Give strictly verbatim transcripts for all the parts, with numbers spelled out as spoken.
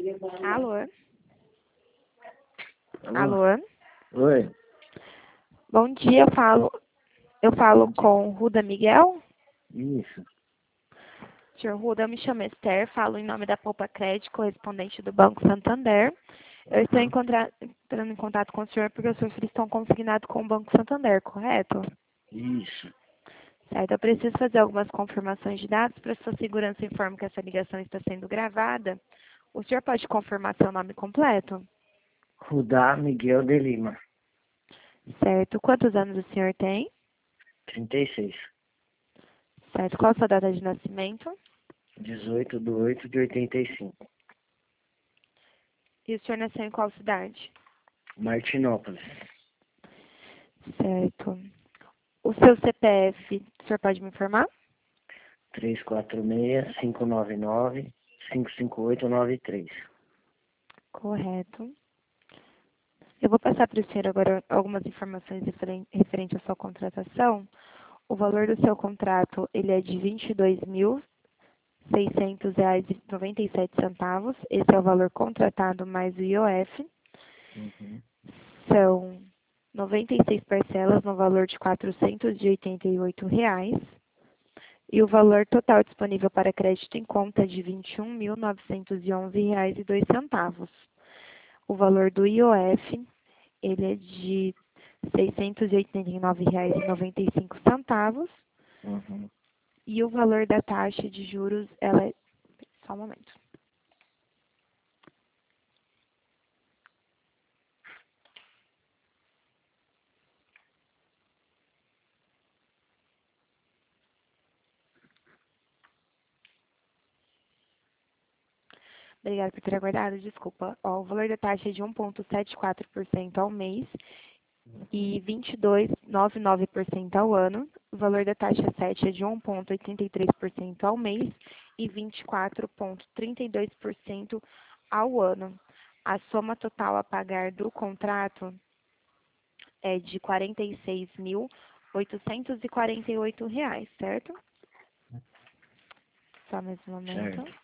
Alô? Alô? Alô? Oi? Bom dia, eu falo, eu falo com Ruda Miguel. Isso. senhor Ruda, eu me chamo Esther, falo em nome da Poupa Crédito, correspondente do Banco Santander. Eu estou Uhum. encontra- entrando em contato com o senhor porque os seus filhos estão consignados com o Banco Santander, correto? Isso. Certo, eu preciso fazer algumas confirmações de dados para sua segurança. Informo que essa ligação está sendo gravada. O senhor pode confirmar seu nome completo? Rudá Miguel de Lima, Certo. Quantos anos o senhor tem? trinta e seis. Certo. Qual a sua data de nascimento? dezoito de oito de oitenta e cinco. E o senhor nasceu em qual cidade? Martinópolis. Certo. O seu C P F, o senhor pode me informar? três quatro seis, cinco nove nove, cinco cinco oito nove três. Correto. Eu vou passar para o senhor agora algumas informações referen- referente à sua contratação. O valor do seu contrato, ele é de vinte e dois mil seiscentos reais e noventa e sete centavos. Esse é o valor contratado mais o I O F. Uhum. São noventa e seis parcelas no valor de quatrocentos e oitenta e oito reais. E o valor total disponível para crédito em conta é de vinte e um mil novecentos e onze reais e dois centavos. O valor do I O F, ele é de seiscentos e oitenta e nove reais e noventa e cinco centavos. Uhum. E o valor da taxa de juros, ela é... Só um momento. Obrigada por ter aguardado, desculpa. Ó, o valor da taxa é de um vírgula setenta e quatro por cento ao mês e vinte e dois vírgula noventa e nove por cento ao ano. O valor da taxa sete é de um vírgula oitenta e três por cento ao mês e vinte e quatro vírgula trinta e dois por cento ao ano. A soma total a pagar do contrato é de quarenta e seis mil oitocentos e quarenta e oito reais, certo? Só mais um momento. Certo.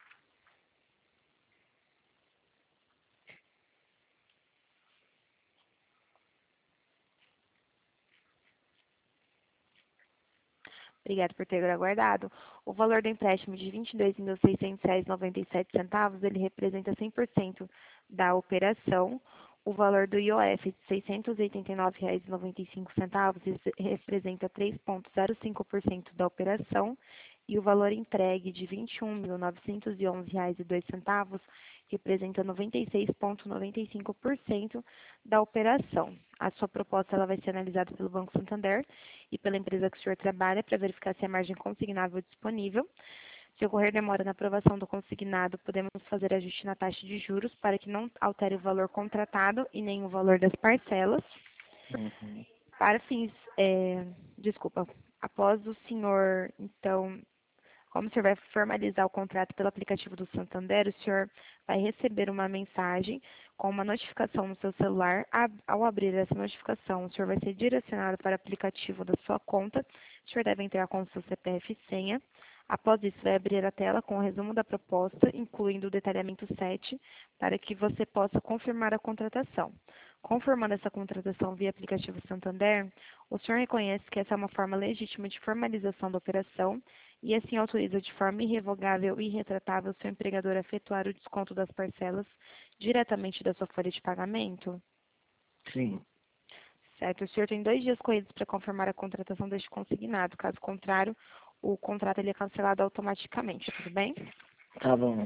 Obrigada por ter aguardado. O valor do empréstimo de vinte e dois mil seiscentos reais e noventa e sete centavos, ele representa cem por cento da operação. O valor do I O F de seiscentos e oitenta e nove reais e noventa e cinco centavos esse representa três vírgula zero cinco por cento da operação. E o valor entregue de vinte e um mil novecentos e onze reais e dois centavos representa noventa e seis vírgula noventa e cinco por cento da operação. A sua proposta ela vai ser analisada pelo Banco Santander e pela empresa que o senhor trabalha para verificar se a margem consignável é disponível. Se ocorrer demora na aprovação do consignado, podemos fazer ajuste na taxa de juros para que não altere o valor contratado e nem o valor das parcelas. Uhum. Para fins, é, desculpa, após o senhor, então, como o senhor vai formalizar o contrato pelo aplicativo do Santander, o senhor vai receber uma mensagem com uma notificação no seu celular. Ao abrir essa notificação, o senhor vai ser direcionado para o aplicativo da sua conta. O senhor deve entrar com o seu C P F e senha. Após isso, vai abrir a tela com o resumo da proposta, incluindo o detalhamento sete, para que você possa confirmar a contratação. Conformando essa contratação via aplicativo Santander, o senhor reconhece que essa é uma forma legítima de formalização da operação e assim autoriza de forma irrevogável e irretratável seu empregador a efetuar o desconto das parcelas diretamente da sua folha de pagamento? Sim. Certo. O senhor tem dois dias corridos para confirmar a contratação deste consignado. Caso contrário, o contrato ele é cancelado automaticamente, tudo bem? Tá bom.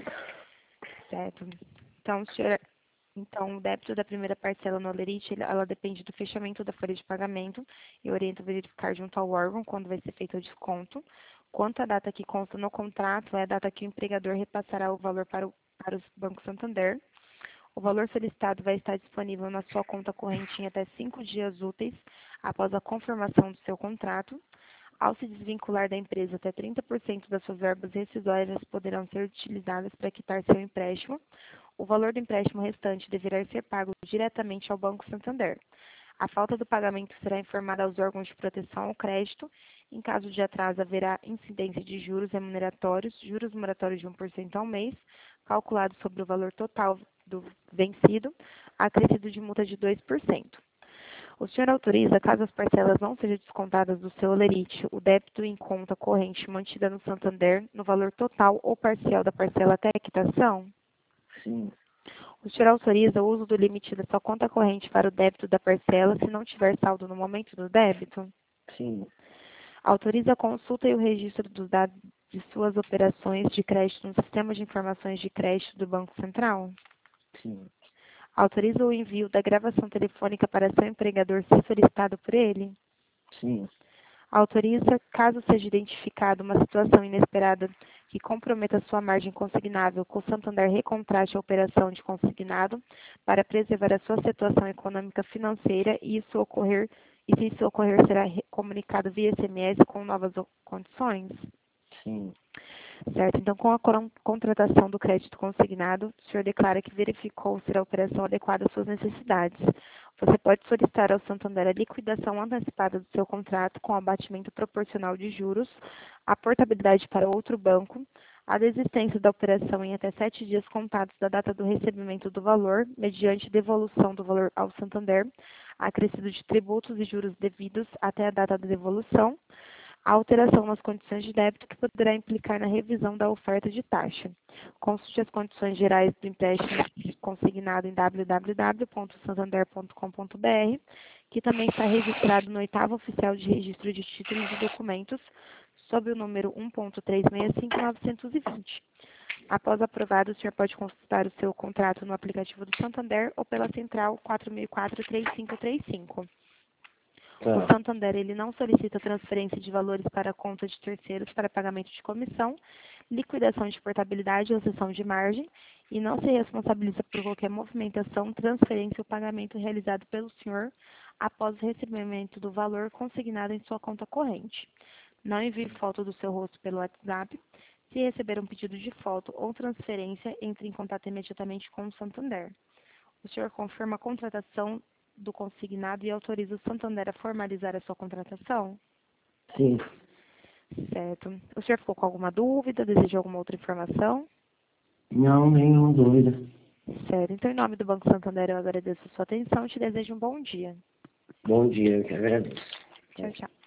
Certo. Então, o senhor, então, o débito da primeira parcela no Olerite, ele- ela depende do fechamento da folha de pagamento e oriento a verificar junto ao órgão quando vai ser feito o desconto. Quanto à data que consta no contrato, é a data que o empregador repassará o valor para o, para o Banco Santander. O valor solicitado vai estar disponível na sua conta corrente em até cinco dias úteis após a confirmação do seu contrato. Ao se desvincular da empresa, até trinta por cento das suas verbas rescisórias poderão ser utilizadas para quitar seu empréstimo. O valor do empréstimo restante deverá ser pago diretamente ao Banco Santander. A falta do pagamento será informada aos órgãos de proteção ao crédito. Em caso de atraso, haverá incidência de juros remuneratórios, juros moratórios de um por cento ao mês, calculado sobre o valor total do vencido, acrescido de multa de dois por cento. O senhor autoriza, caso as parcelas não sejam descontadas do seu holerite, o débito em conta corrente mantida no Santander no valor total ou parcial da parcela até a quitação? Sim. O senhor autoriza o uso do limite da sua conta corrente para o débito da parcela se não tiver saldo no momento do débito? Sim. Autoriza a consulta e o registro dos dados de suas operações de crédito no Sistema de Informações de Crédito do Banco Central? Sim. Autoriza o envio da gravação telefônica para seu empregador se solicitado por ele? Sim. Autoriza, caso seja identificada uma situação inesperada que comprometa sua margem consignável, que o Santander recontrate a operação de consignado para preservar a sua situação econômica financeira e isso ocorrer, e se isso ocorrer será re- comunicado via S M S com novas o- condições? Sim. Certo, então com a con- contratação do crédito consignado, o senhor declara que verificou ser a operação adequada às suas necessidades. Você pode solicitar ao Santander a liquidação antecipada do seu contrato com abatimento proporcional de juros, a portabilidade para outro banco, a desistência da operação em até sete dias contados da data do recebimento do valor, mediante devolução do valor ao Santander, acrescido de tributos e juros devidos até a data da devolução, a alteração nas condições de débito que poderá implicar na revisão da oferta de taxa. Consulte as condições gerais do empréstimo consignado em w w w ponto santander ponto com ponto b r, que também está registrado no oitavo Oficial de Registro de Títulos e Documentos, sob o número um ponto três seis cinco nove dois zero. Após aprovado, o senhor pode consultar o seu contrato no aplicativo do Santander ou pela central quatro mil e quatro, três cinco três cinco. O Tá. Santander ele não solicita transferência de valores para a conta de terceiros para pagamento de comissão, liquidação de portabilidade ou cessão de margem e não se responsabiliza por qualquer movimentação, transferência ou pagamento realizado pelo senhor após o recebimento do valor consignado em sua conta corrente. Não envie foto do seu rosto pelo WhatsApp. Se receber um pedido de foto ou transferência, entre em contato imediatamente com o Santander. O senhor confirma a contratação do consignado e autoriza o Santander a formalizar a sua contratação? Sim. Certo. O senhor ficou com alguma dúvida? Deseja alguma outra informação? Não, nenhuma dúvida. Certo. Então, em nome do Banco Santander, eu agradeço a sua atenção e te desejo um bom dia. Bom dia, eu que agradeço. Tchau, tchau.